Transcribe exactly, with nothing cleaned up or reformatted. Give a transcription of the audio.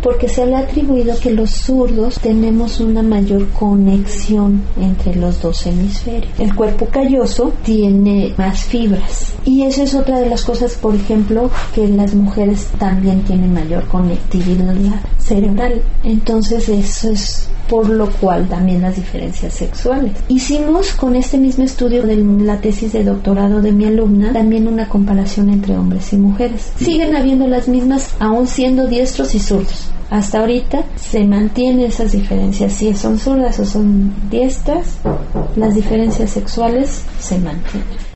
porque se le ha atribuido que los zurdos tenemos una mayor conexión entre los dos hemisferios. El cuerpo calloso tiene más fibras y esa es otra de las cosas, por ejemplo, que las mujeres también tienen mayor conectividad cerebral. Entonces eso es por lo cual también las diferencias sexuales. Hicimos con este mismo estudio de la tesis de doctorado de mi alumna también una comparación entre hombres y mujeres. Siguen habiendo las mismas, aún siendo diestros y zurdos. Hasta ahorita se mantienen esas diferencias. Si son zurdas o son diestras, las diferencias sexuales se mantienen.